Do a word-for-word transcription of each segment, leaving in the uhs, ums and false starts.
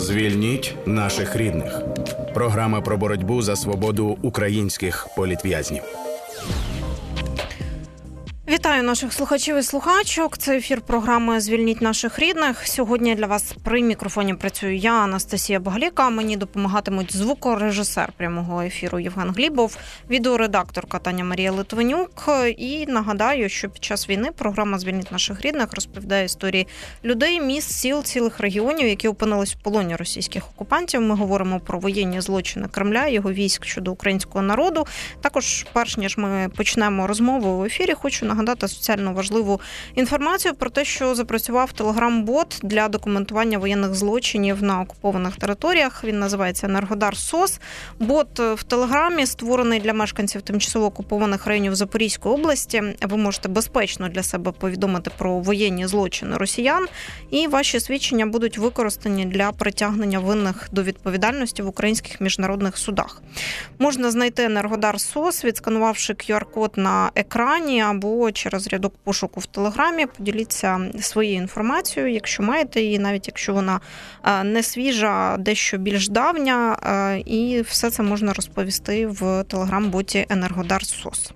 Звільніть наших рідних. Програма про боротьбу за свободу українських політв'язнів. Вітаю наших слухачів і слухачок. Це ефір програми «Звільніть наших рідних». Сьогодні для вас при мікрофоні працюю я, Анастасія Багаліка. Мені допомагатимуть звукорежисер прямого ефіру Євген Глібов, відеоредакторка Таня Марія Литвинюк. І нагадаю, що під час війни програма «Звільніть наших рідних» розповідає історії людей, міст, сіл, цілих регіонів, які опинились в полоні російських окупантів. Ми говоримо про воєнні злочини Кремля, його військ щодо українського народу. Також, перш ніж ми почнемо розмову в ефірі, хочу нагадати соціально важливу інформацію про те, що запрацював телеграм-бот для документування воєнних злочинів на окупованих територіях. Він називається «Енергодар СОС». Бот в телеграмі створений для мешканців тимчасово окупованих районів Запорізької області. Ви можете безпечно для себе повідомити про воєнні злочини росіян, і ваші свідчення будуть використані для притягнення винних до відповідальності в українських міжнародних судах. Можна знайти «Енергодар СОС», відсканувавши ку ар-код на екрані або через рядок пошуку в Телеграмі. Поділіться своєю інформацією, якщо маєте її, навіть якщо вона не свіжа, дещо більш давня, і все це можна розповісти в Телеграм-боті «Енергодар СОС».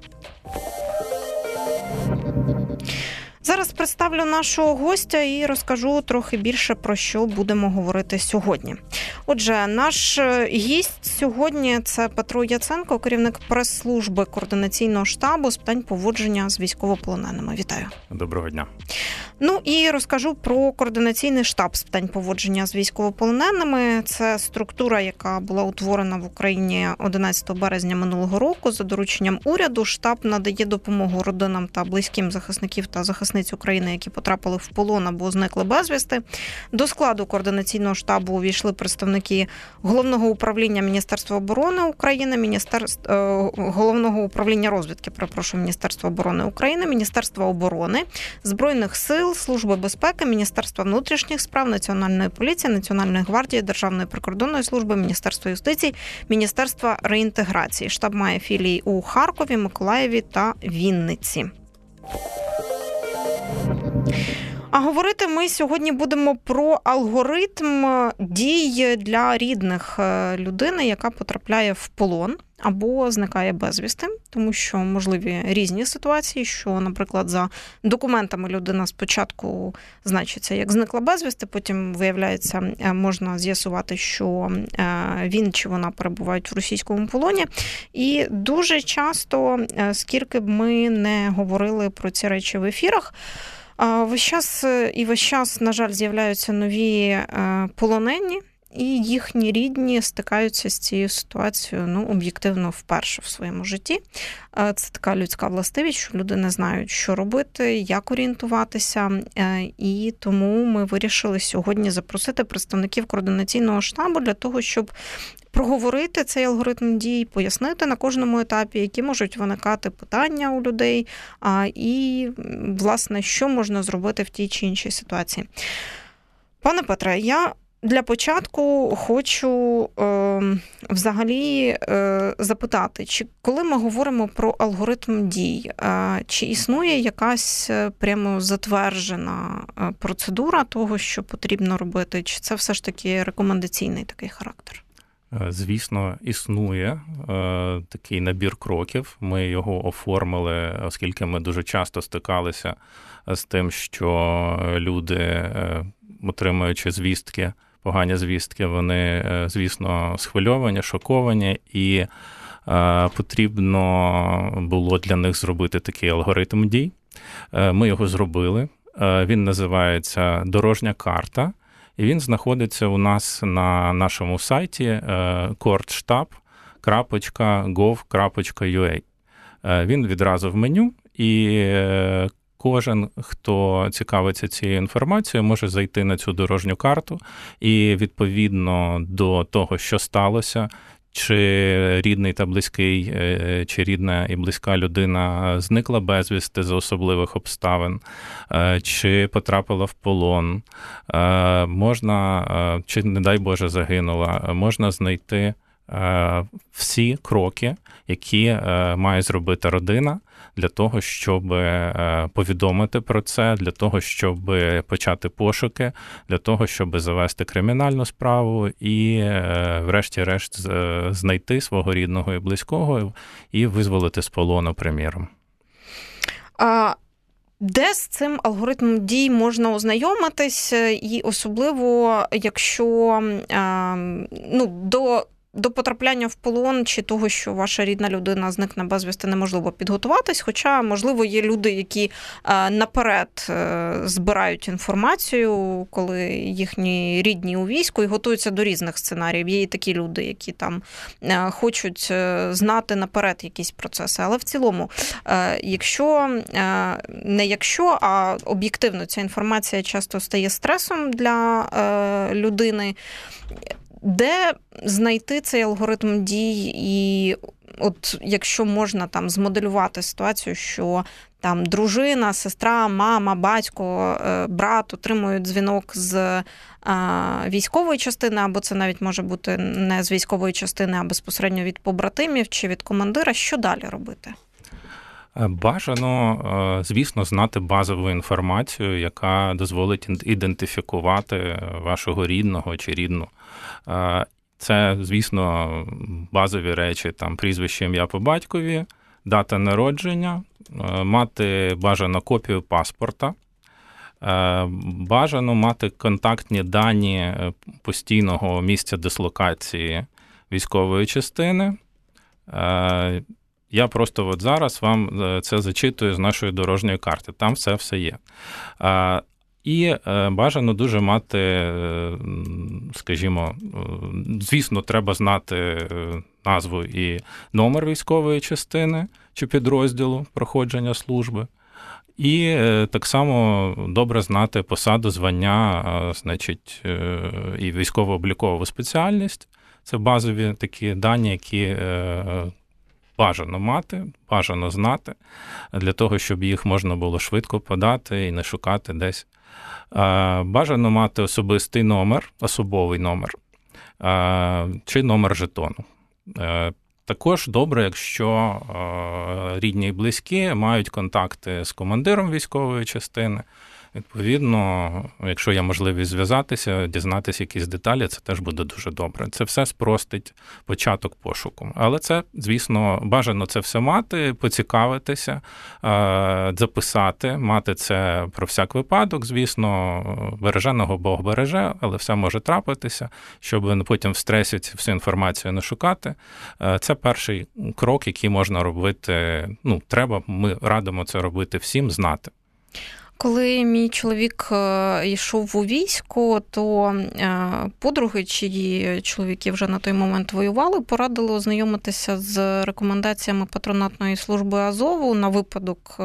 Зараз представлю нашого гостя і розкажу трохи більше, про що будемо говорити сьогодні. Отже, наш гість сьогодні – це Петро Яценко, керівник прес-служби Координаційного штабу з питань поводження з військовополоненими. Вітаю. Доброго дня. Ну і розкажу про Координаційний штаб з питань поводження з військовополоненими. Це структура, яка була утворена в Україні одинадцятого березня минулого року за дорученням уряду. Штаб надає допомогу родинам та близьким захисників та захисниць України, які потрапили в полон або зникли безвісти. До складу Координаційного штабу увійшли представники Головного управління Міністерства оборони України, Міністерства Головного управління розвідки, перепрошую, Міністерства оборони України, Міністерства оборони, Збройних сил, Служби безпеки, Міністерства внутрішніх справ, Національної поліції, Національної гвардії, Державної прикордонної служби, Міністерства юстиції, Міністерства реінтеграції. Штаб має філії у Харкові, Миколаєві та Вінниці. А говорити ми сьогодні будемо про алгоритм дій для рідних людини, яка потрапляє в полон або зникає безвісти, тому що можливі різні ситуації, що, наприклад, за документами людина спочатку значиться як зникла безвісти, потім, виявляється, можна з'ясувати, що він чи вона перебувають в російському полоні. І дуже часто, скільки б ми не говорили про ці речі в ефірах, Весь час і весь час, на жаль, з'являються нові полонені, і їхні рідні стикаються з цією ситуацією, ну, об'єктивно, вперше в своєму житті. Це така людська властивість, що люди не знають, що робити, як орієнтуватися, і тому ми вирішили сьогодні запросити представників Координаційного штабу для того, щоб проговорити цей алгоритм дій, пояснити на кожному етапі, які можуть виникати питання у людей, і, власне, що можна зробити в тій чи іншій ситуації. Пане Петре, я для початку хочу е, взагалі е, запитати, чи коли ми говоримо про алгоритм дій, е, чи існує якась прямо затверджена процедура того, що потрібно робити, чи це все ж таки рекомендаційний такий характер? Звісно, існує е, такий набір кроків. Ми його оформили, оскільки ми дуже часто стикалися з тим, що люди, е, отримуючи звістки, погані звістки, вони, звісно, схвильовані, шоковані, і е, потрібно було для них зробити такий алгоритм дій. Е, ми його зробили. Е, він називається «Дорожня карта». І він знаходиться у нас на нашому сайті коордштаб крапка гов крапка ю а. Він відразу в меню, і кожен, хто цікавиться цією інформацією, може зайти на цю дорожню карту і відповідно до того, що сталося, чи рідний та близький, чи рідна і близька людина зникла безвісти за особливих обставин, чи потрапила в полон, можна, чи, не дай Боже, загинула, можна знайти всі кроки, які має зробити родина для того, щоб повідомити про це, для того, щоб почати пошуки, для того, щоб завести кримінальну справу і, врешті-решт, знайти свого рідного і близького і визволити з полону, приміром. А де з цим алгоритмом дій можна ознайомитись, і особливо, якщо ну, до, до потрапляння в полон чи того, що ваша рідна людина зникне безвісти, неможливо підготуватись, хоча, можливо, є люди, які наперед збирають інформацію, коли їхні рідні у війську, і готуються до різних сценаріїв. Є і такі люди, які там хочуть знати наперед якісь процеси. Але в цілому, якщо, не якщо, а об'єктивно ця інформація часто стає стресом для людини, де знайти цей алгоритм дій і от якщо можна там змоделювати ситуацію, що там дружина, сестра, мама, батько, брат отримують дзвінок з військової частини, або це навіть може бути не з військової частини, а безпосередньо від побратимів чи від командира, що далі робити? Бажано, звісно, знати базову інформацію, яка дозволить ідентифікувати вашого рідного чи рідну. Це, звісно, базові речі, там прізвище, ім'я по батькові, дата народження, мати бажано копію паспорта, бажано мати контактні дані постійного місця дислокації військової частини. Я просто от зараз вам це зачитую з нашої дорожньої карти. Там все-все є. І бажано дуже мати, скажімо, звісно, треба знати назву і номер військової частини чи підрозділу проходження служби. І так само добре знати посаду, звання, значить, і військово-облікову спеціальність. Це базові такі дані, які бажано мати, бажано знати, для того, щоб їх можна було швидко подати і не шукати десь. Бажано мати особистий номер, особовий номер, чи номер жетону. Також добре, якщо рідні і близькі мають контакти з командиром військової частини. Відповідно, якщо є можливість зв'язатися, дізнатися якісь деталі, це теж буде дуже добре. Це все спростить початок пошуку. Але це, звісно, бажано це все мати, поцікавитися, записати, мати це про всяк випадок. Звісно, береженого Бог береже, але все може трапитися, щоб потім в стресі всю інформацію не шукати. Це перший крок, який можна робити, ну, треба, ми радимо це робити всім, знати. Коли мій чоловік йшов у військо, то подруги, чиї чоловіки вже на той момент воювали, порадили ознайомитися з рекомендаціями патронатної служби Азову на випадок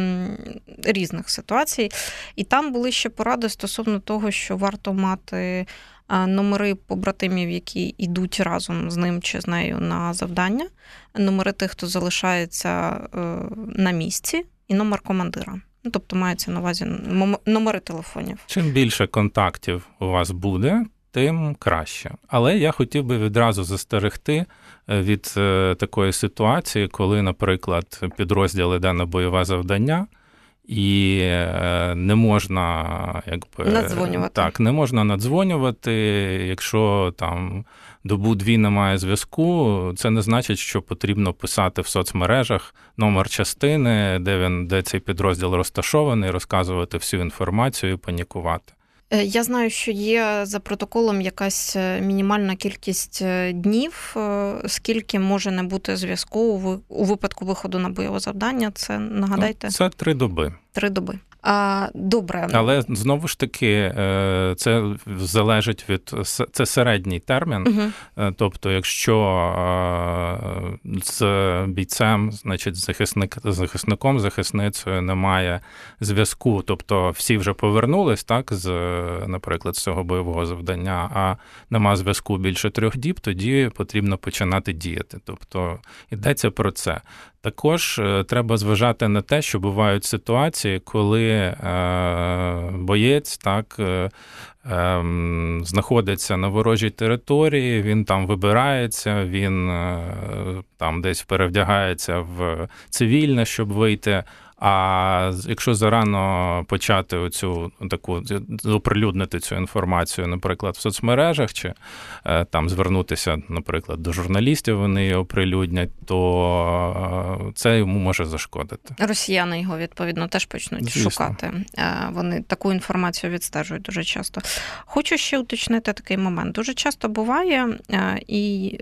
різних ситуацій. І там були ще поради стосовно того, що варто мати номери побратимів, які йдуть разом з ним чи з нею на завдання, номери тих, хто залишається на місці, і номер командира. Ну, тобто мається на увазі номери телефонів. Чим більше контактів у вас буде, тим краще. Але я хотів би відразу застерегти від такої ситуації, коли, наприклад, підрозділ іде на бойове завдання, і не можна, якби, надзвонювати. Так, не можна надзвонювати, якщо там добу-дві немає зв'язку, це не значить, що потрібно писати в соцмережах номер частини, де він, де цей підрозділ розташований, розказувати всю інформацію і панікувати. Я знаю, що є за протоколом якась мінімальна кількість днів, скільки може не бути зв'язку у випадку виходу на бойове завдання. Це, нагадайте? Це три доби. Три доби. А, добре. Але, знову ж таки, це залежить від... Це середній термін. Угу. Тобто, якщо з бійцем, значить, захисник, захисником, захисницею немає зв'язку, тобто всі вже повернулись, так, з, наприклад, з цього бойового завдання, а нема зв'язку більше трьох діб, тоді потрібно починати діяти. Тобто, йдеться про це. Також треба зважати на те, що бувають ситуації, коли коли боєць так знаходиться на ворожій території, він там вибирається, він там десь перевдягається в цивільне, щоб вийти. А якщо зарано почати оцю таку оприлюднити цю інформацію, наприклад, в соцмережах, чи там звернутися, наприклад, до журналістів, вони її оприлюднять, то це йому може зашкодити. Росіяни його, відповідно, теж почнуть Звісно. шукати. Вони таку інформацію відстежують дуже часто. Хочу ще уточнити такий момент. Дуже часто буває, і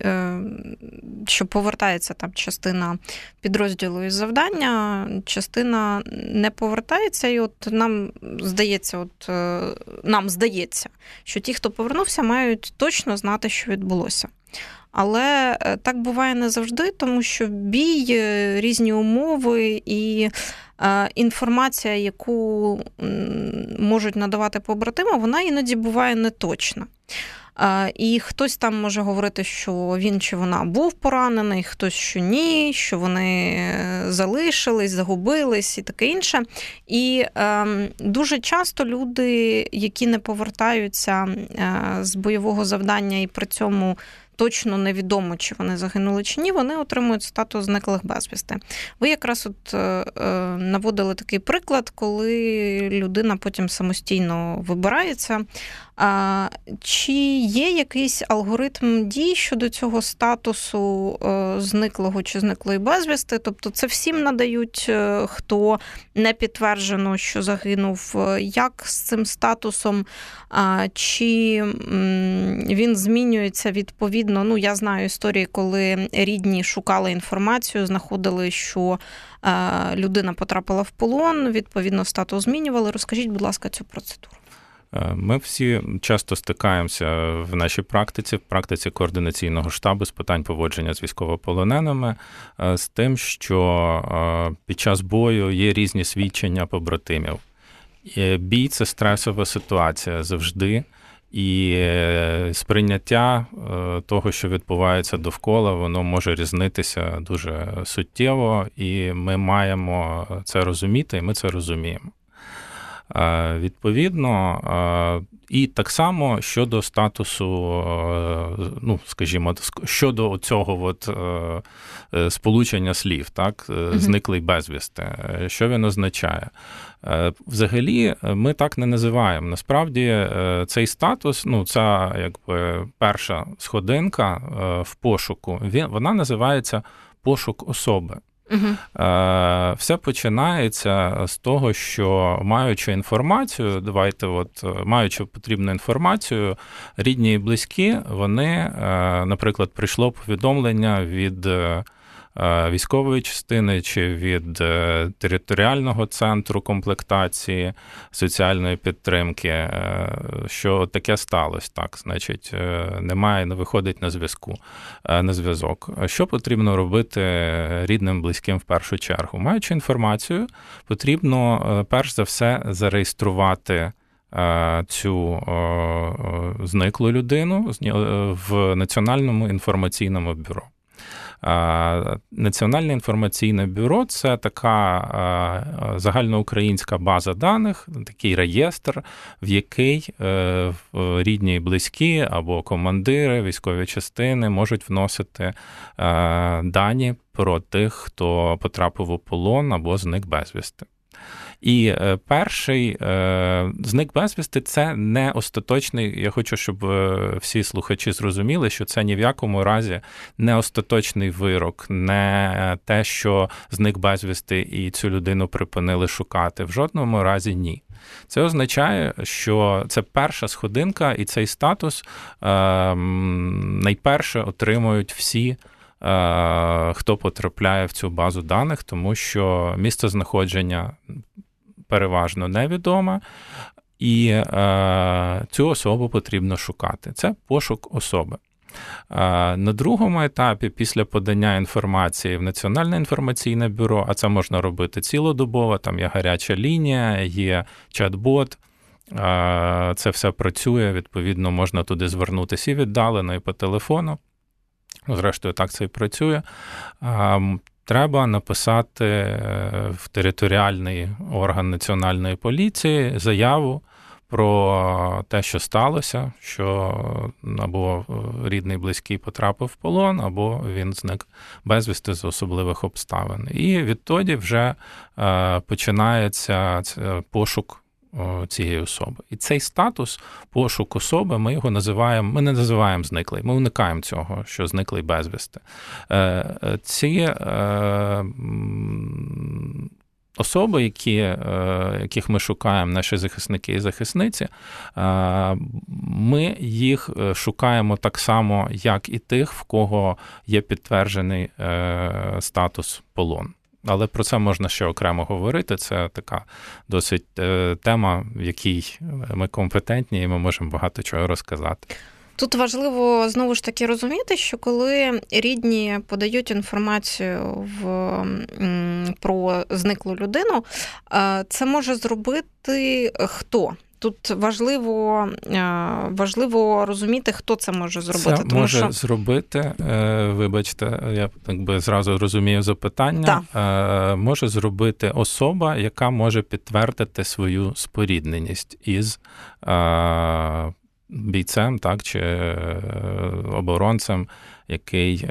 що повертається там частина підрозділу із завдання, частина не повертається, і от нам здається, от нам здається, що ті, хто повернувся, мають точно знати, що відбулося. Але так буває не завжди, тому що бій, різні умови і інформація, яку можуть надавати побратими, вона іноді буває неточна. І хтось там може говорити, що він чи вона був поранений, хтось, що ні, що вони залишились, загубились і таке інше. І е, дуже часто люди, які не повертаються е, з бойового завдання і при цьому точно невідомо, чи вони загинули чи ні, вони отримують статус зниклих безвісти. Ви якраз от е, наводили такий приклад, коли людина потім самостійно вибирається. А, чи є якийсь алгоритм дій щодо цього статусу е, зниклого чи зниклої безвісти? Тобто це всім надають, е, хто не підтверджено, що загинув. Як з цим статусом? А, чи м, він змінюється відповідно? Ну, я знаю історії, коли рідні шукали інформацію, знаходили, що е, людина потрапила в полон, відповідно статус змінювали. Розкажіть, будь ласка, цю процедуру. Ми всі часто стикаємося в нашій практиці, в практиці координаційного штабу з питань поводження з військовополоненими, з тим, що під час бою є різні свідчення побратимів. Бій – це стресова ситуація завжди, і сприйняття того, що відбувається довкола, воно може різнитися дуже суттєво, і ми маємо це розуміти, і ми це розуміємо. Відповідно, і так само щодо статусу, ну, скажімо, щодо цього от сполучення слів, так, зниклий безвісти, що він означає? Взагалі, ми так не називаємо. Насправді, цей статус, ну, це якби перша сходинка в пошуку, вона називається пошук особи. Uh-huh. Все починається з того, що маючи інформацію, давайте от, маючи потрібну інформацію, рідні і близькі, вони, наприклад, прийшло повідомлення від військової частини чи від територіального центру комплектації соціальної підтримки, що таке сталося, так, значить, немає, не виходить на зв'язку, на зв'язок. Що потрібно робити рідним, близьким в першу чергу? Маючи інформацію, потрібно перш за все зареєструвати цю зниклу людину в Національному інформаційному бюро. Національне інформаційне бюро – це така загальноукраїнська база даних, такий реєстр, в який рідні і близькі або командири, військові частини можуть вносити дані про тих, хто потрапив у полон або зник безвісти. І перший зник безвісти – це не остаточний, я хочу, щоб всі слухачі зрозуміли, що це ні в якому разі не остаточний вирок, не те, що зник безвісти і цю людину припинили шукати. В жодному разі ні. Це означає, що це перша сходинка, і цей статус найперше отримують всі, хто потрапляє в цю базу даних, тому що місце знаходження переважно невідоме, і е, цю особу потрібно шукати. Це пошук особи. Е, на другому етапі, після подання інформації в Національне інформаційне бюро, а це можна робити цілодобово, там є гаряча лінія, є чат-бот, е, це все працює, відповідно, можна туди звернутися і віддалено, і по телефону. Зрештою, так це і працює. треба написати в територіальний орган Національної поліції заяву про те, що сталося, що або рідний близький потрапив в полон, або він зник безвісти з особливих обставин. І відтоді вже починається пошук цієї особи. І цей статус, пошук особи, ми його називаємо, ми не називаємо зниклий, ми уникаємо цього, що зниклий безвісти. Ці особи, які, яких ми шукаємо, наші захисники і захисниці, ми їх шукаємо так само, як і тих, в кого є підтверджений статус полон. Але про це можна ще окремо говорити. Це така досить тема, в якій ми компетентні і ми можемо багато чого розказати. Тут важливо, знову ж таки, розуміти, що коли рідні подають інформацію в, про зниклу людину, це може зробити хто? Тут важливо, важливо розуміти, хто це може зробити. Це тому може що... зробити, вибачте, я якби зразу розумію запитання, так. Може зробити особа, яка може підтвердити свою спорідненість із бійцем, так, чи оборонцем, який,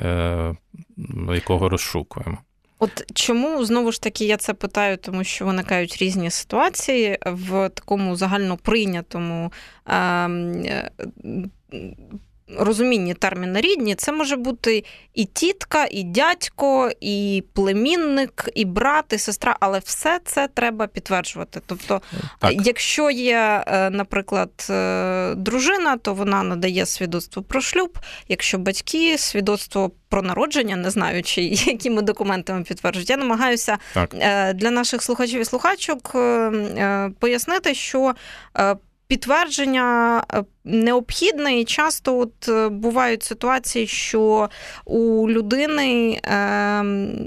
якого розшукуємо. От чому, знову ж таки, я це питаю, тому що виникають різні ситуації в такому загальноприйнятому е- розумінні терміну рідні. Це може бути і тітка, і дядько, і племінник, і брат, і сестра, але все це треба підтверджувати. Тобто, так. Якщо є, наприклад, дружина, то вона надає свідоцтво про шлюб, якщо батьки, свідоцтво про народження, не знаю, чи якими документами підтверджують. Я намагаюся так. для наших слухачів і слухачок пояснити, що підтвердження необхідне, і часто от бувають ситуації, що у людини е,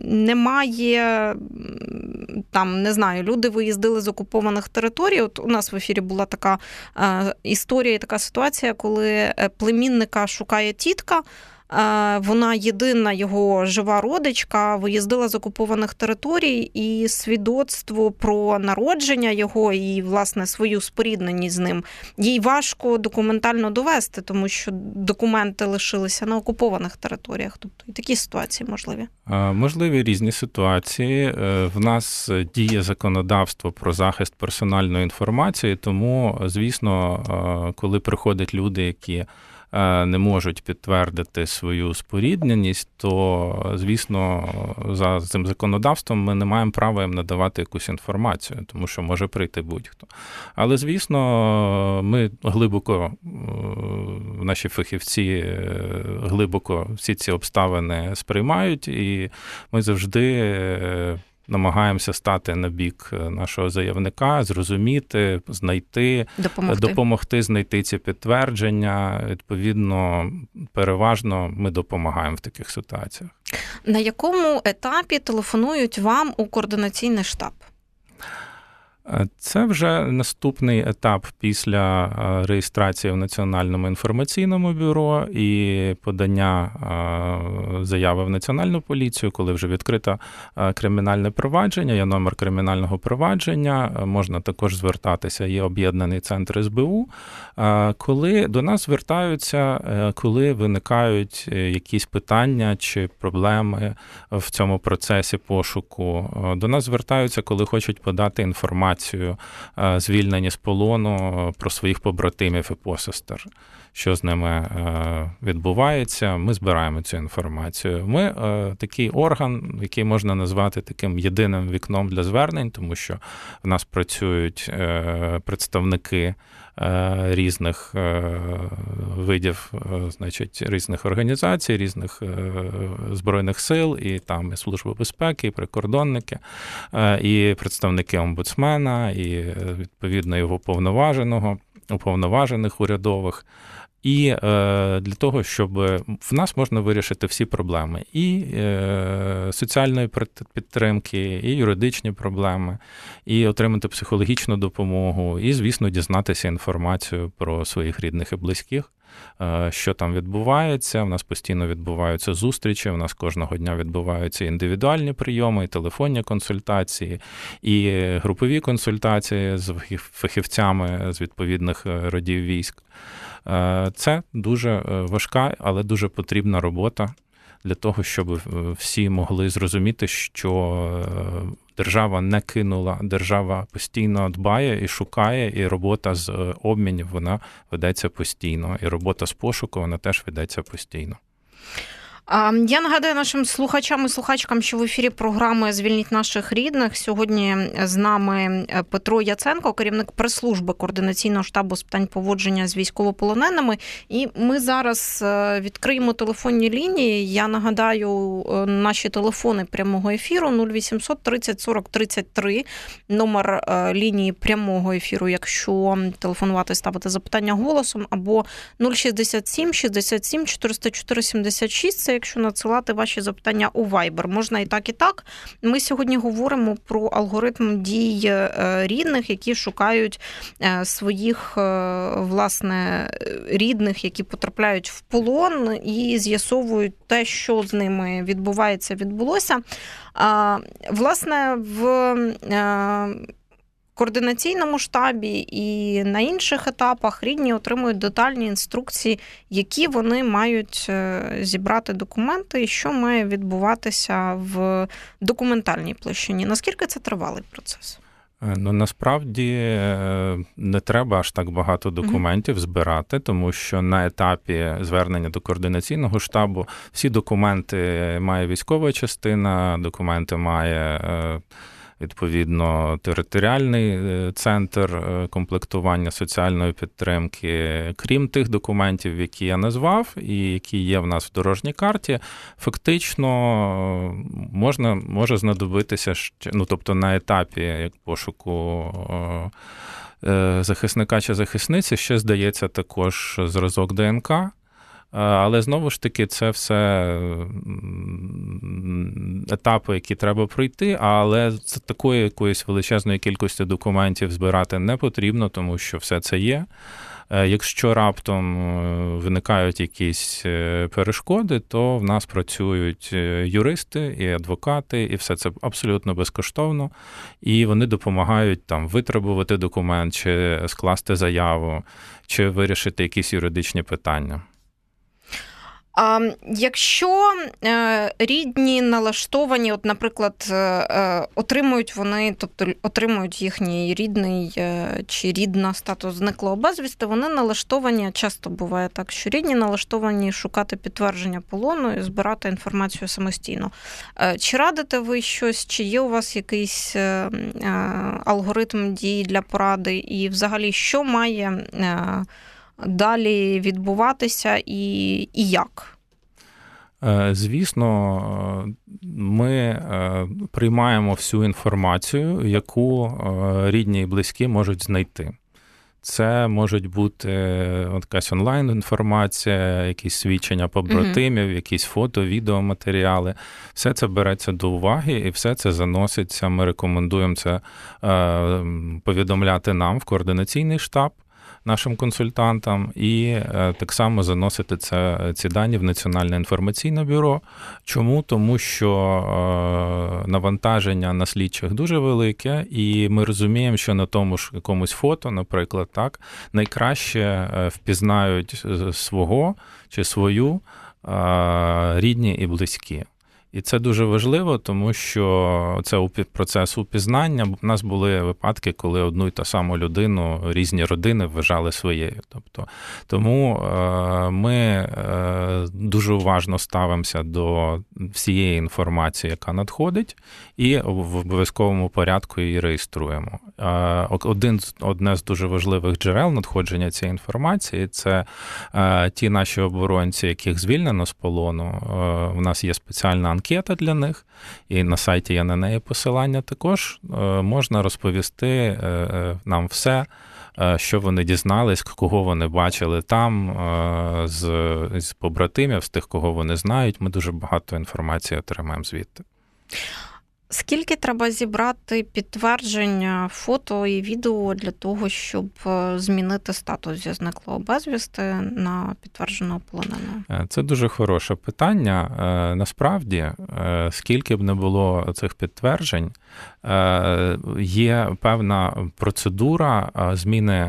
немає, там, не знаю, люди виїздили з окупованих територій. От у нас в ефірі була така е, історія і така ситуація, коли племінника шукає тітка, вона єдина його жива родичка, виїздила з окупованих територій, і свідоцтво про народження його і, власне, свою спорідненість з ним їй важко документально довести, тому що документи лишилися на окупованих територіях. Тобто і такі ситуації можливі. Можливі різні ситуації. В нас діє законодавство про захист персональної інформації, тому, звісно, коли приходять люди, які не можуть підтвердити свою спорідненість, то, звісно, за цим законодавством ми не маємо права їм надавати якусь інформацію, тому що може прийти будь-хто. Але, звісно, ми глибоко, наші фахівці глибоко всі ці обставини сприймають, і ми завжди намагаємося стати на бік нашого заявника, зрозуміти, знайти, допомогти, допомогти знайти ці підтвердження. Відповідно, переважно ми допомагаємо в таких ситуаціях. На якому етапі телефонують вам у координаційний штаб? Це вже наступний етап після реєстрації в Національному інформаційному бюро і подання заяви в Національну поліцію, коли вже відкрито кримінальне провадження, є номер кримінального провадження, можна також звертатися, є об'єднаний центр ес бе у. Коли до нас звертаються, коли виникають якісь питання чи проблеми в цьому процесі пошуку, до нас звертаються, коли хочуть подати інформацію, звільнені з полону, про своїх побратимів і посестер, що з ними відбувається. Ми збираємо цю інформацію. Ми такий орган, який можна назвати таким єдиним вікном для звернень, тому що в нас працюють представники різних видів, значить, різних організацій, різних збройних сил, і там і Служба безпеки, і прикордонники, і представники омбудсмена, і, відповідно, його уповноваженого, уповноважених урядових. І е, для того, щоб в нас можна вирішити всі проблеми. І е, соціальної підтримки, і юридичні проблеми, і отримати психологічну допомогу, і, звісно, дізнатися інформацію про своїх рідних і близьких. що там відбувається. У нас постійно відбуваються зустрічі, у нас кожного дня відбуваються індивідуальні прийоми, і телефонні консультації, і групові консультації з фахівцями з відповідних родів військ. Це дуже важка, але дуже потрібна робота для того, щоб всі могли зрозуміти, що держава не кинула, держава постійно дбає і шукає, і робота з обмінів, вона ведеться постійно, і робота з пошуку, вона теж ведеться постійно. Я нагадаю нашим слухачам і слухачкам, що в ефірі програми «Звільніть наших рідних». Сьогодні з нами Петро Яценко, керівник прес-служби Координаційного штабу з питань поводження з військовополоненими. І ми зараз відкриємо телефонні лінії. Я нагадаю наші телефони прямого ефіру нуль вісімсот тридцять сорок тридцять три, номер лінії прямого ефіру, якщо телефонувати, ставити запитання голосом, або нуль шістдесят сім шістдесят сім чотириста чотири сімдесят шість, це якщо надсилати ваші запитання у Viber. Можна і так, і так. Ми сьогодні говоримо про алгоритм дій рідних, які шукають своїх, власне, рідних, які потрапляють в полон, і з'ясовують те, що з ними відбувається, відбулося. Власне, в Координаційному штабі і на інших етапах рідні отримують детальні інструкції, які вони мають зібрати документи і що має відбуватися в документальній площині. Наскільки це тривалий процес? Ну, насправді не треба аж так багато документів збирати, тому що на етапі звернення до Координаційного штабу всі документи має військова частина, документи має відповідно територіальний центр комплектування соціальної підтримки. Крім тих документів, які я назвав і які є в нас в дорожній карті, фактично можна, може знадобитися, ну, тобто на етапі як пошуку захисника чи захисниці ще здається також зразок ДНК. Але, знову ж таки, це все етапи, які треба пройти, але це такої якоїсь величезної кількості документів збирати не потрібно, тому що все це є. Якщо раптом виникають якісь перешкоди, то в нас працюють юристи і адвокати, і все це абсолютно безкоштовно, і вони допомагають там витребувати документ, чи скласти заяву, чи вирішити якісь юридичні питання. А якщо рідні налаштовані, от, наприклад, отримують вони, тобто отримують їхній рідний чи рідна статус зниклого безвісти, вони налаштовані, часто буває так, що рідні налаштовані шукати підтвердження полону і збирати інформацію самостійно. Чи радите ви щось, чи є у вас якийсь алгоритм дій для поради, і взагалі що має далі відбуватися і, і як? Звісно, ми приймаємо всю інформацію, яку рідні і близькі можуть знайти. Це можуть бути якась онлайн-інформація, якісь свідчення побратимів, якісь фото, відеоматеріали. Все це береться до уваги і все це заноситься. Ми рекомендуємо це повідомляти нам в координаційний штаб, нашим консультантам, і так само заносити це, ці дані в Національне інформаційне бюро. Чому? Тому що навантаження на слідчих дуже велике, і ми розуміємо, що на тому ж якомусь фото, наприклад, так, найкраще впізнають свого чи свою рідні і близькі. І це дуже важливо, тому що це процес упізнання. У нас були випадки, коли одну й ту саму людину різні родини вважали своєю. Тобто, тому ми дуже уважно ставимося до всієї інформації, яка надходить, і в обов'язковому порядку її реєструємо. Один, одне з дуже важливих джерел надходження цієї інформації – це ті наші оборонці, яких звільнено з полону. У нас є спеціальна анкета для них, і на сайті є на неї посилання. Також можна розповісти нам все, що вони дізнались, кого вони бачили там, з, з побратимів, з тих, кого вони знають. Ми дуже багато інформації отримаємо звідти. Скільки треба зібрати підтвердження фото і відео для того, щоб змінити статус зі зниклого безвісти на підтвердженого полоненого? Це дуже хороше питання. Насправді, скільки б не було цих підтверджень, є певна процедура зміни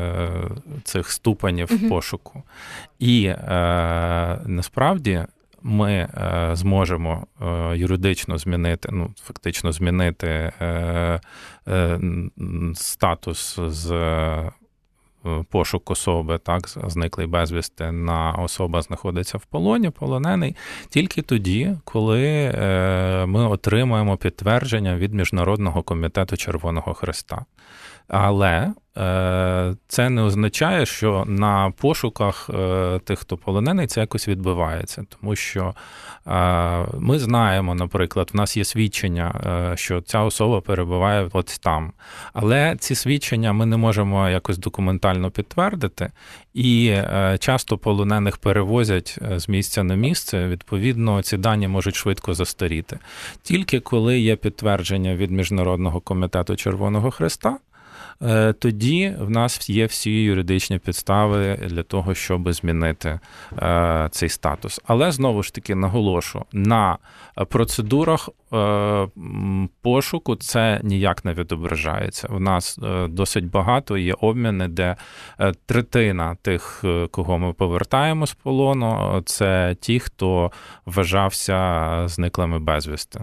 цих ступенів угу. пошуку. І насправді ми е, зможемо е, юридично змінити, ну, фактично змінити е, е, статус з е, пошук особи, так, зниклий безвісти, на особа знаходиться в полоні, полонений, тільки тоді, коли е, ми отримаємо підтвердження від Міжнародного комітету Червоного Хреста. Але е, це не означає, що на пошуках е, тих, хто полонений, це якось відбувається. Тому що е, ми знаємо, наприклад, в нас є свідчення, е, що ця особа перебуває от там. Але ці свідчення ми не можемо якось документально підтвердити. І е, часто полонених перевозять з місця на місце. Відповідно, ці дані можуть швидко застаріти. Тільки коли є підтвердження від Міжнародного комітету Червоного Хреста, тоді в нас є всі юридичні підстави для того, щоб змінити е, цей статус. Але, знову ж таки, наголошу, на процедурах е, пошуку це ніяк не відображається. У нас е, досить багато є обміни, де е, третина тих, кого ми повертаємо з полону, це ті, хто вважався зниклими безвісти.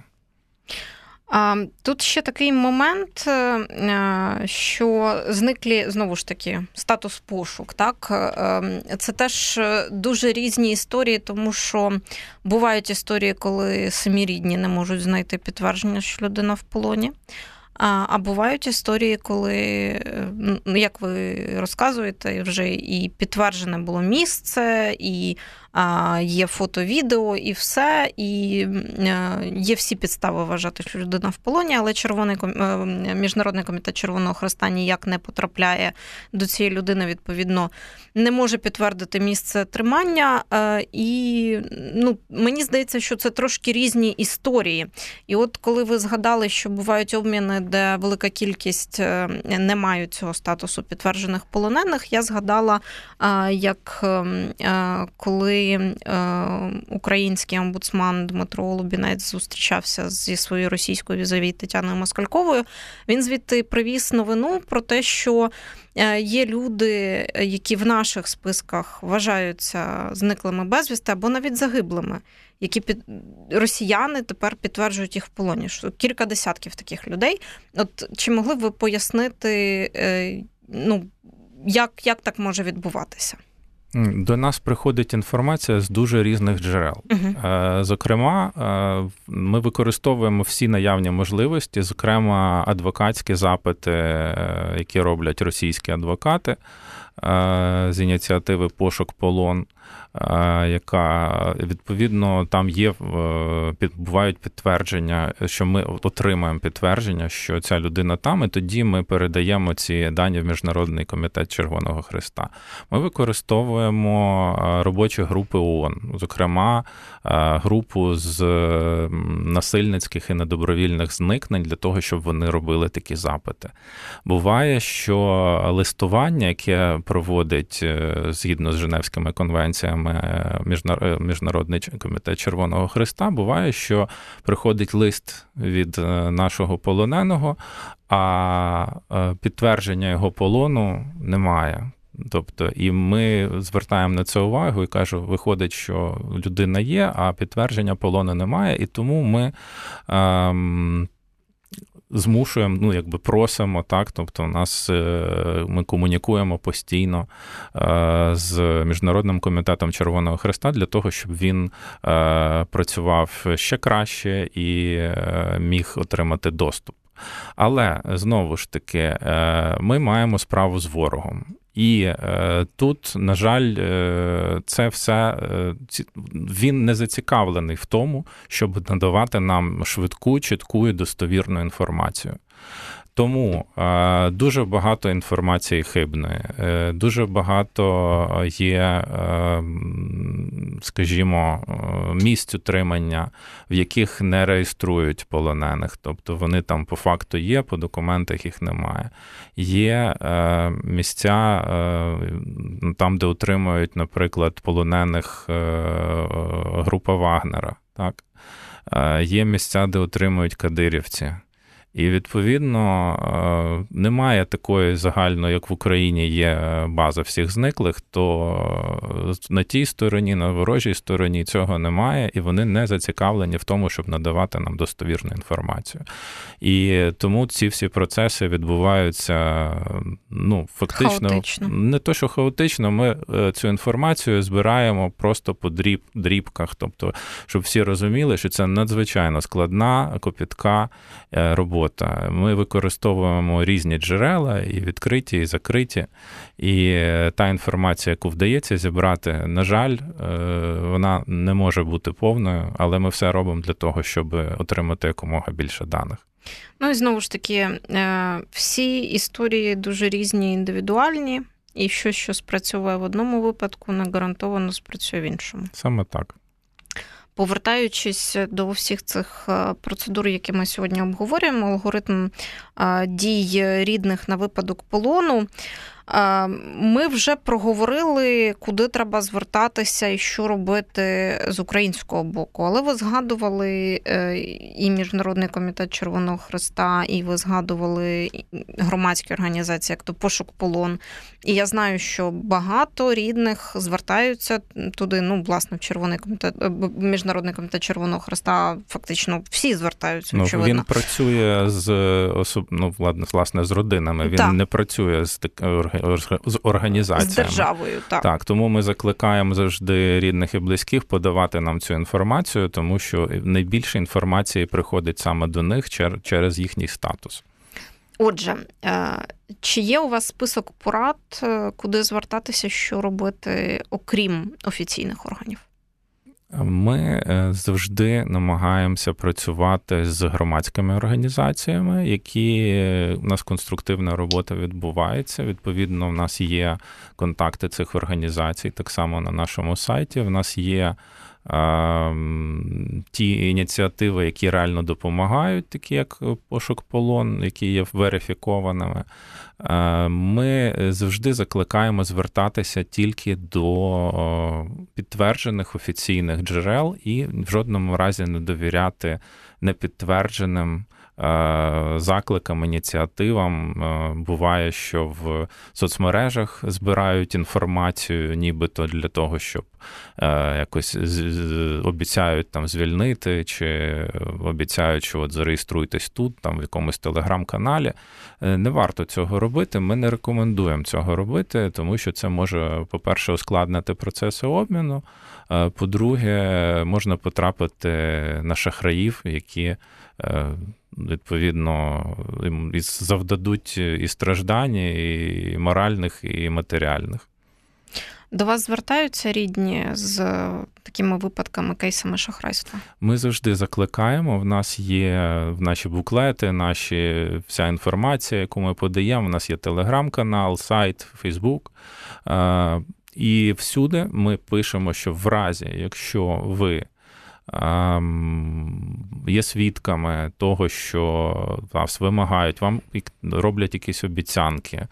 Тут ще такий момент, що зниклі, знову ж таки, статус пошук, так? Це теж дуже різні історії, тому що бувають історії, коли самі рідні не можуть знайти підтвердження, що людина в полоні. А бувають історії, коли, як ви розказуєте, вже і підтверджене було місце, і є фото-відео, і все, і є всі підстави вважати, що людина в полоні, але Червоний, Міжнародний комітет Червоного Хреста ніяк не потрапляє до цієї людини, відповідно, не може підтвердити місце тримання. І ну, мені здається, що це трошки різні історії. І от коли ви згадали, що бувають обміни, де велика кількість не мають цього статусу підтверджених полонених, я згадала, як коли український омбудсман Дмитро Лубінець зустрічався зі своєю російською візові Тетяною Москальковою, він звідти привіз новину про те, що є люди, які в наших списках вважаються зниклими безвісти або навіть загиблими, які під... росіяни тепер підтверджують їх в полоні. Кілька десятків таких людей. От чи могли б ви пояснити, ну, як, як так може відбуватися? До нас приходить інформація з дуже різних джерел. Uh-huh. Зокрема, ми використовуємо всі наявні можливості, зокрема, адвокатські запити, які роблять російські адвокати з ініціативи «Пошук полон», яка, відповідно, там є, бувають підтвердження, що ми отримаємо підтвердження, що ця людина там, і тоді ми передаємо ці дані в Міжнародний комітет Червоного Хреста. Ми використовуємо робочі групи ООН, зокрема, групу з насильницьких і недобровільних зникнень для того, щоб вони робили такі запити. Буває, що листування, яке проводить згідно з Женевськими конвенціями Міжнародний комітет Червоного Хреста, буває, що приходить лист від нашого полоненого, а підтвердження його полону немає. Тобто, і ми звертаємо на це увагу і кажу, виходить, що людина є, а підтвердження полону немає, і тому ми ем, змушуємо, ну, якби просимо, так, тобто у нас, ми комунікуємо постійно з Міжнародним комітетом Червоного Хреста для того, щоб він працював ще краще і міг отримати доступ. Але, знову ж таки, ми маємо справу з ворогом. І е, тут, на жаль, е, це все, е, він не зацікавлений в тому, щоб надавати нам швидку, чітку і достовірну інформацію. Тому е, дуже багато інформації хибної, е, дуже багато є, е, скажімо, місць утримання, в яких не реєструють полонених. Тобто вони там по факту є, по документах їх немає. Є е, місця, е, там, де утримують, наприклад, полонених е, група Вагнера. Так? Е, є місця, де утримують кадирівці. І, відповідно, немає такої загальної, як в Україні є база всіх зниклих, то на тій стороні, на ворожій стороні цього немає, і вони не зацікавлені в тому, щоб надавати нам достовірну інформацію. І тому ці всі процеси відбуваються, ну, фактично, хаотично. Не то, що хаотично, ми цю інформацію збираємо просто по дріб, дрібках, тобто, щоб всі розуміли, що це надзвичайно складна, копітка робота. Ми використовуємо різні джерела, і відкриті, і закриті, і та інформація, яку вдається зібрати, на жаль, вона не може бути повною, але ми все робимо для того, щоб отримати якомога більше даних. Ну і знову ж таки, всі історії дуже різні, індивідуальні, і щось, що спрацьовує в одному випадку, не гарантовано спрацює в іншому. Саме так. Повертаючись до всіх цих процедур, які ми сьогодні обговорюємо, алгоритм дій рідних на випадок полону, ми вже проговорили, куди треба звертатися і що робити з українського боку. Але ви згадували і Міжнародний комітет Червоного Хреста, і ви згадували громадські організації, як то «Пошук полон». І я знаю, що багато рідних звертаються туди, ну, власне, в Червоний комітет, Міжнародний комітет Червоного Хреста, фактично всі звертаються, очевидно. Ну, він працює з, особ... ну, власне, з родинами, він так. не працює з з організаціями. З державою, так. Так, тому ми закликаємо завжди рідних і близьких подавати нам цю інформацію, тому що найбільше інформації приходить саме до них через їхній статус. Отже, чи є у вас список порад, куди звертатися, що робити, окрім офіційних органів? Ми завжди намагаємося працювати з громадськими організаціями, які у нас конструктивна робота відбувається. Відповідно, в нас є контакти цих організацій, так само на нашому сайті. В нас є е, ті ініціативи, які реально допомагають, такі як «Пошук полон», які є верифікованими. Е, ми завжди закликаємо звертатися тільки до підтверджених офіційних джерел і в жодному разі не довіряти непідтвердженим закликам, ініціативам. Буває, що в соцмережах збирають інформацію нібито для того, щоб якось обіцяють там звільнити, чи обіцяють, що от зареєструйтесь тут, там в якомусь телеграм-каналі. Не варто цього робити, ми не рекомендуємо цього робити, тому що це може, по-перше, ускладнити процеси обміну, по-друге, можна потрапити на шахраїв, які відповідно, завдадуть і страждань, і моральних, і матеріальних. До вас звертаються рідні з такими випадками, кейсами шахрайства? Ми завжди закликаємо. В нас є в наші буклети, наші, вся інформація, яку ми подаємо. У нас є телеграм-канал, сайт, фейсбук. І всюди ми пишемо, що в разі, якщо ви є свідками того, що вас вимагають, вам роблять якісь обіцянки,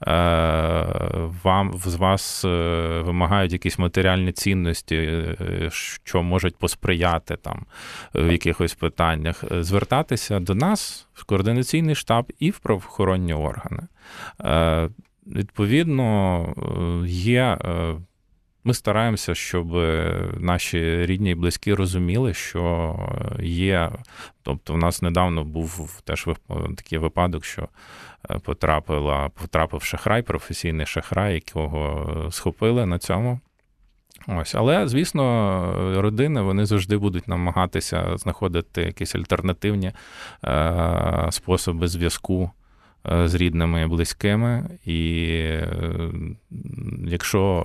вам з вас вимагають якісь матеріальні цінності, що можуть посприяти там в якихось питаннях, звертатися до нас в координаційний штаб і в правоохоронні органи. Відповідно, є... Ми стараємося, щоб наші рідні і близькі розуміли, що є, тобто в нас недавно був теж такий випадок, що потрапила, потрапив шахрай, професійний шахрай, якого схопили на цьому. Ось, але, звісно, родини, вони завжди будуть намагатися знаходити якісь альтернативні е, способи зв'язку з рідними і близькими, і якщо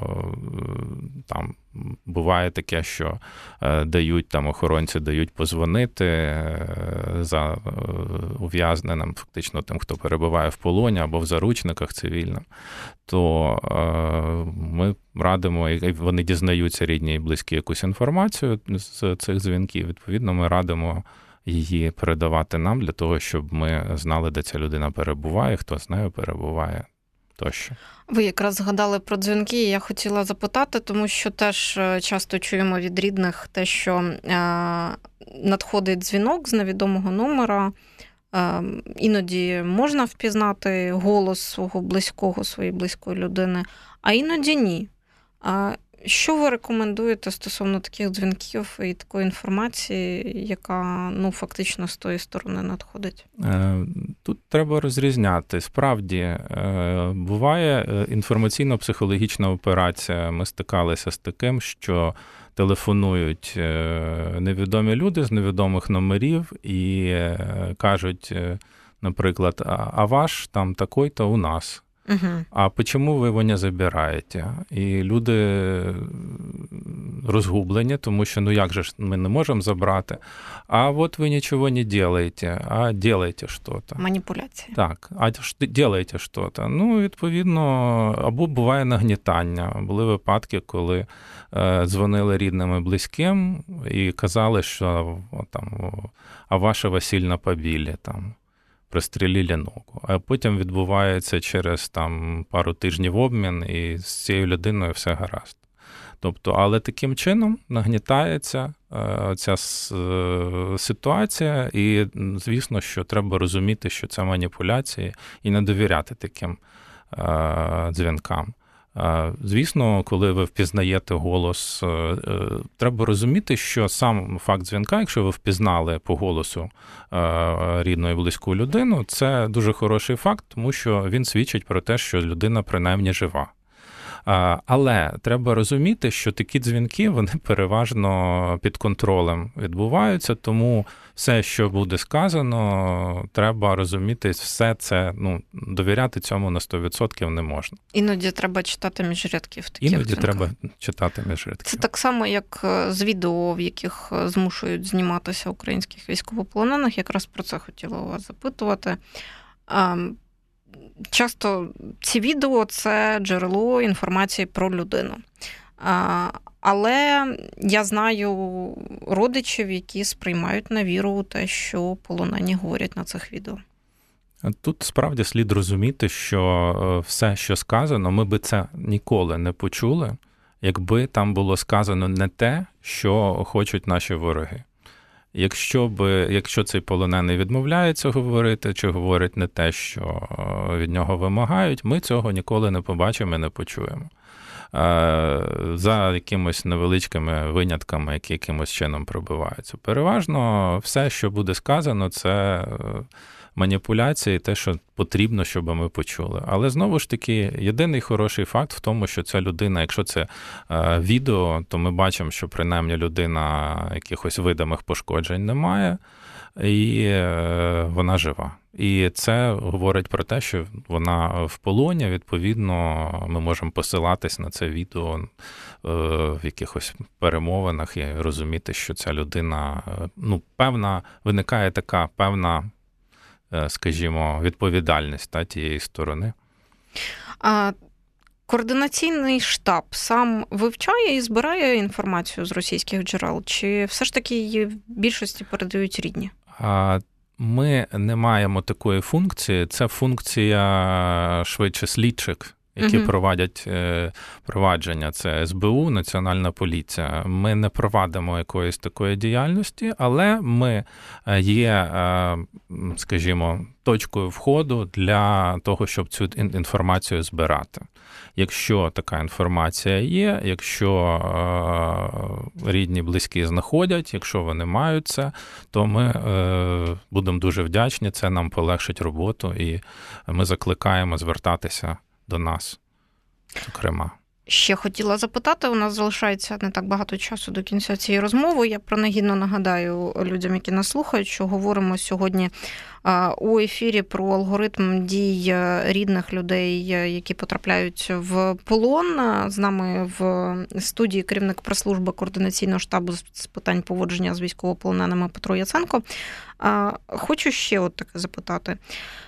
там буває таке, що дають там охоронці, дають позвонити за ув'язненим, фактично тим, хто перебуває в полоні або в заручниках цивільним, то ми радимо, і вони дізнаються, рідні і близькі, якусь інформацію з цих дзвінків, відповідно, ми радимо її передавати нам для того, щоб ми знали, де ця людина перебуває, хто з нею перебуває тощо. Ви якраз згадали про дзвінки, і я хотіла запитати, тому що теж часто чуємо від рідних те, що надходить дзвінок з невідомого номера, іноді можна впізнати голос свого близького, своєї близької людини, а іноді ні. Що ви рекомендуєте стосовно таких дзвінків і такої інформації, яка, ну, фактично з тої сторони надходить? Тут треба розрізняти. Справді, буває інформаційно-психологічна операція. Ми стикалися з таким, що телефонують невідомі люди з невідомих номерів і кажуть, наприклад, а ваш там такой-то у нас. Угу. А почему ви його не забираєте? І люди розгублені, тому що, ну як же ж ми не можемо забрати? А от ви нічого не робите, а робите щось. Маніпуляції. Так, а робите щось. Ну, відповідно, або буває нагнітання. Були випадки, коли е, дзвонили рідним і близьким і казали, що там, а ваша Васильна побили там. Пристрілили ногу. А потім відбувається через там пару тижнів обмін, і з цією людиною все гаразд. Тобто, але таким чином нагнітається е, ця е, ситуація, і, звісно, що треба розуміти, що це маніпуляції, і не довіряти таким е, дзвінкам. Звісно, коли ви впізнаєте голос, треба розуміти, що сам факт дзвінка, якщо ви впізнали по голосу рідну і близьку людину, це дуже хороший факт, тому що він свідчить про те, що людина принаймні жива. Але треба розуміти, що такі дзвінки, вони переважно під контролем відбуваються, тому все, що буде сказано, треба розуміти, все це, ну, довіряти цьому на сто відсотків не можна. Іноді треба читати між рядків в таких Іноді дзвінках. треба читати між рядків. Це так само, як з відео, в яких змушують зніматися українських військовополонених. Якраз про це хотіла у вас запитувати. Часто ці відео – це джерело інформації про людину. Але я знаю родичів, які сприймають на віру те, що полонені говорять на цих відео. Тут справді слід розуміти, що все, що сказано, ми би це ніколи не почули, якби там було сказано не те, що хочуть наші вороги. Якщо б, якщо цей полонений відмовляється говорити, чи говорить не те, що від нього вимагають, ми цього ніколи не побачимо і не почуємо. За якимось невеличкими винятками, які якимось чином пробиваються. Переважно все, що буде сказано, це маніпуляції, те, що потрібно, щоб ми почули. Але, знову ж таки, єдиний хороший факт в тому, що ця людина, якщо це е, відео, то ми бачимо, що принаймні людина якихось видимих пошкоджень не має, і е, вона жива. І це говорить про те, що вона в полоні, відповідно, ми можемо посилатись на це відео е, в якихось перемовинах і розуміти, що ця людина, ну, певна, виникає така певна, скажімо, відповідальність та, тієї сторони. А координаційний штаб сам вивчає і збирає інформацію з російських джерел? Чи все ж таки її в більшості передають рідні? А ми не маємо такої функції. Це функція швидше слідчих, які угу. проводять провадження. Це ес бе у, Національна поліція. Ми не провадимо якоїсь такої діяльності, але ми є, скажімо, точкою входу для того, щоб цю інформацію збирати. Якщо така інформація є, якщо рідні, близькі знаходять, якщо вони мають це, то ми будемо дуже вдячні, це нам полегшить роботу, і ми закликаємо звертатися до нас, зокрема. ще хотіла запитати, у нас залишається не так багато часу до кінця цієї розмови. Я принагідно нагадаю людям, які нас слухають, що говоримо сьогодні у ефірі про алгоритм дій рідних людей, які потрапляють в полон. З нами в студії керівник прес-служби Координаційного штабу з питань поводження з військовополоненими Петро Яценко. Хочу ще от таке запитати.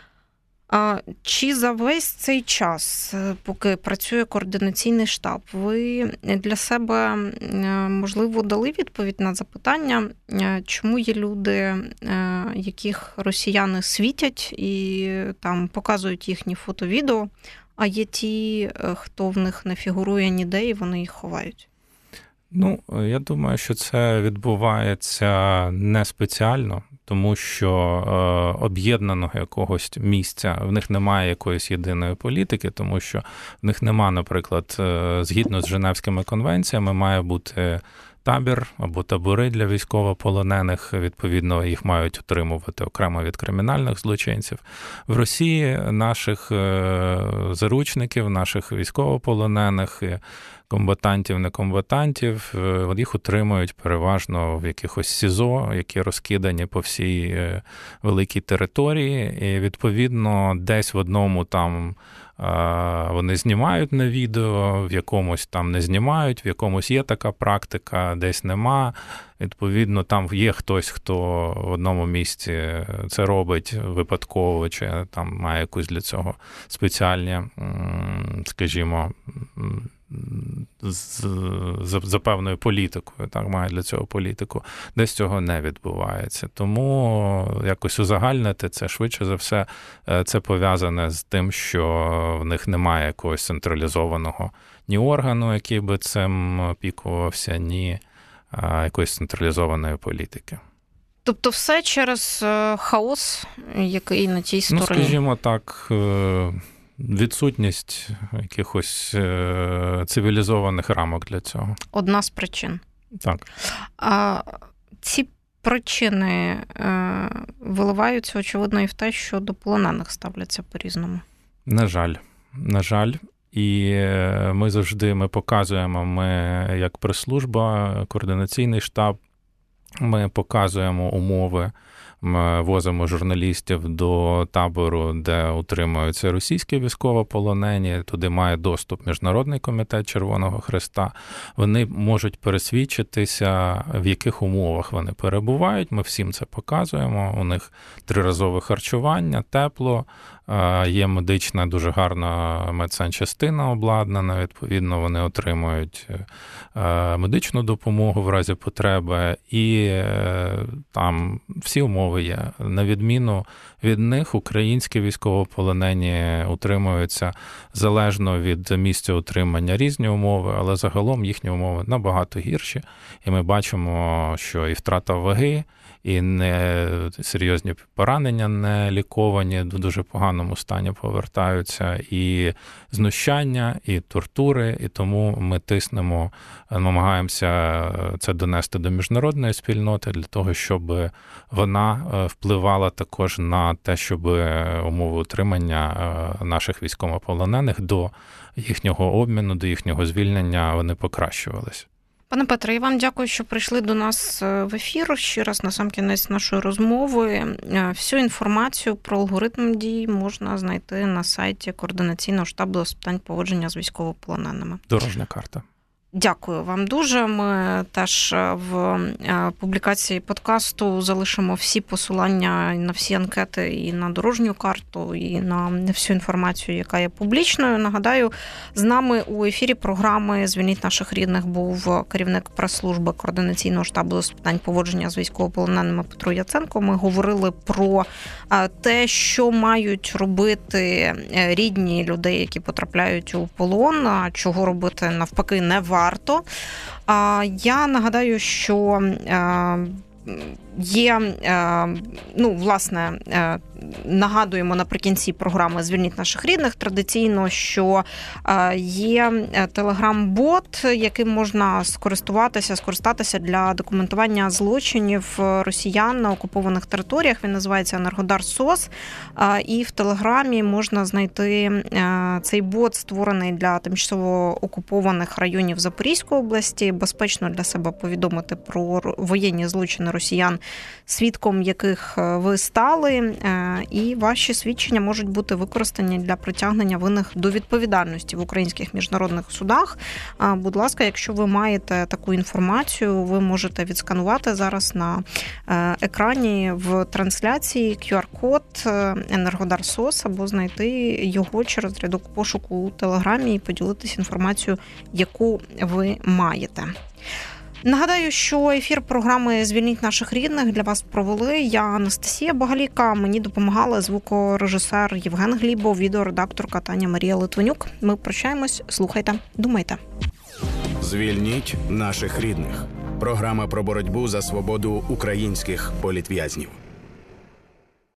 Чи за весь цей час, поки працює координаційний штаб, ви для себе, можливо, дали відповідь на запитання, чому є люди, яких росіяни світять і там показують їхні фото-відео, а є ті, хто в них не фігурує ніде і вони їх ховають? Ну, я думаю, що це відбувається не спеціально, тому що е, об'єднаного якогось місця, в них немає якоїсь єдиної політики, тому що в них нема, наприклад, е, згідно з Женевськими конвенціями, має бути табір або табори для військовополонених, відповідно, їх мають отримувати окремо від кримінальних злочинців. В Росії наших е, заручників, наших військовополонених, комбатантів, некомбатантів, їх утримують переважно в якихось СІЗО, які розкидані по всій великій території, і, відповідно, десь в одному там вони знімають на відео, в якомусь там не знімають, в якомусь є така практика, десь нема. Відповідно, там є хтось, хто в одному місці це робить випадково, чи там має якусь для цього спеціальні, скажімо, з, за, за певною політикою, так, має для цього політику, десь цього не відбувається. Тому якось узагальнити це, швидше за все, це пов'язане з тим, що в них немає якогось централізованого ні органу, який би цим опікувався, ні якоїсь централізованої політики. Тобто все через хаос, який на тій стороні? Ну, скажімо так, відсутність якихось цивілізованих рамок для цього. Одна з причин. Так. А ці причини виливаються, очевидно, і в те, що до полонених ставляться по-різному. На жаль. На жаль. І ми завжди ми показуємо, ми як прес-служба, координаційний штаб, ми показуємо умови, ми возимо журналістів до табору, де утримуються російські військовополонені, туди має доступ Міжнародний комітет Червоного Хреста. Вони можуть пересвідчитися, в яких умовах вони перебувають, ми всім це показуємо, у них триразове харчування, тепло, є медична, дуже гарна медсанчастина обладнана, відповідно, вони отримують медичну допомогу в разі потреби, і там всі умови є. На відміну від них, українські військовополонені утримуються залежно від місця утримання різні умови, але загалом їхні умови набагато гірші. І ми бачимо, що і втрата ваги, і не серйозні поранення не ліковані, в дуже поганому стані повертаються, і знущання, і тортури, і тому ми тиснемо, намагаємося це донести до міжнародної спільноти для того, щоб вона впливала також на те, щоб умови утримання наших військовополонених до їхнього обміну, до їхнього звільнення вони покращувалися. Пане Петре, і вам дякую, що прийшли до нас в ефір. Ще раз на сам кінець нашої розмови. Всю інформацію про алгоритм дій можна знайти на сайті Координаційного штабу з питань поводження з військовополоненими. Дорожня карта. Дякую вам дуже. Ми теж в публікації подкасту залишимо всі посилання на всі анкети і на дорожню карту, і на всю інформацію, яка є публічною. Нагадаю, з нами у ефірі програми «Звільніть наших рідних» був керівник прес-служби Координаційного штабу з питань поводження з військовополоненими Петро Яценко. Ми говорили про те, що мають робити рідні людей, які потрапляють у полон, а чого робити навпаки не варто. Варто. Я нагадаю, що є, ну, власне, нагадуємо наприкінці програми «Звільніть наших рідних» традиційно, що є телеграм-бот, яким можна скористуватися, скористатися для документування злочинів росіян на окупованих територіях. Він називається «Енергодар СОС». І в Телеграмі можна знайти цей бот, створений для тимчасово окупованих районів Запорізької області, безпечно для себе повідомити про воєнні злочини росіян, свідком яких ви стали, і ваші свідчення можуть бути використані для притягнення винних до відповідальності в українських міжнародних судах. Будь ласка, якщо ви маєте таку інформацію, ви можете відсканувати зараз на екрані в трансляції ку ар-код «Енергодар СОС» або знайти його через рядок пошуку у Телеграмі і поділитися інформацією, яку ви маєте. Нагадаю, що ефір програми «Звільніть наших рідних» для вас провели я, Анастасія Багаліка, мені допомагали звукорежисер Євген Глібов, відеоредакторка Таня Марія Литвинюк. Ми прощаємось, слухайте, думайте. «Звільніть наших рідних» – програма про боротьбу за свободу українських політв'язнів.